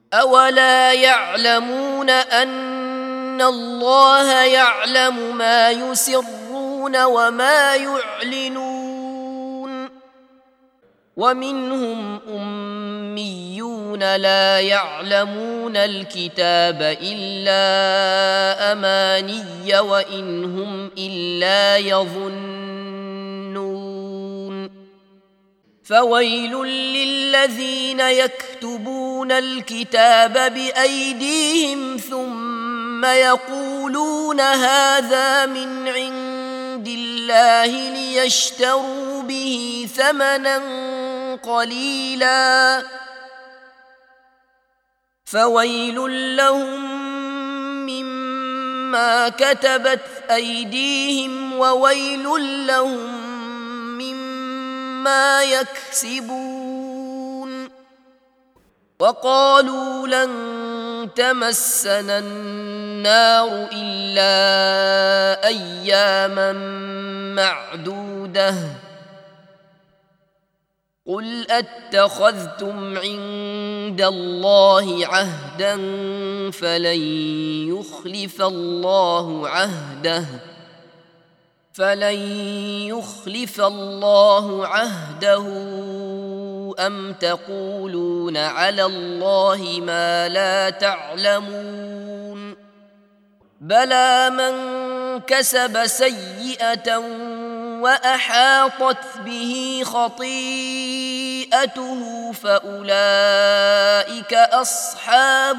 أولا يعلمون أن الله يعلم ما يسرون وما يعلنون ومنهم أميون لا يعلمون الكتاب إلا أماني وإن هم إلا يظنون فويل للذين يكتبون الكتاب بأيديهم ثم يقولون هذا من عند الله ليشتروا به ثمنا قليلا فويل لهم مما كتبت أيديهم وويل لهم مما يكسبون وقالوا لن تمسنا النار إلا أياما معدودة قل أتخذتم عند الله عهدا فلن يخلف الله عهده أم تقولون على الله ما لا تعلمون بلى من كسب سيئة وأحاطت به خطيئته فأولئك أصحاب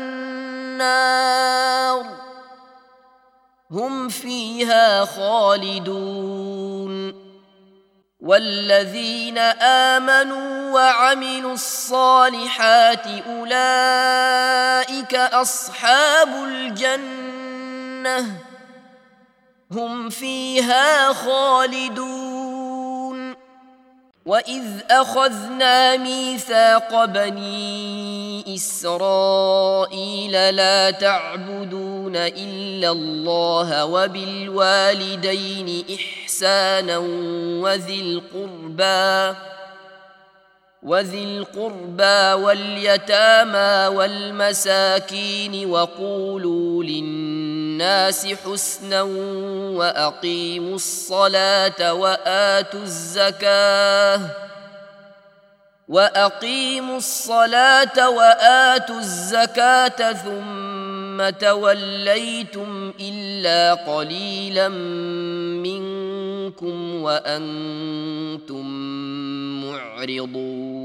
النار هم فيها خالدون والذين آمنوا وعملوا الصالحات أولئك أصحاب الجنة هم فيها خالدون وإذ أخذنا ميثاق بني إسرائيل لا تعبدون إلا الله وبالوالدين إحسانا وذي القربى واليتامى والمساكين وقولوا للناس حسنا وأقيموا الصلاة وآتوا الزكاة ثم توليتم إلا قليلا منكم وأنتم معرضون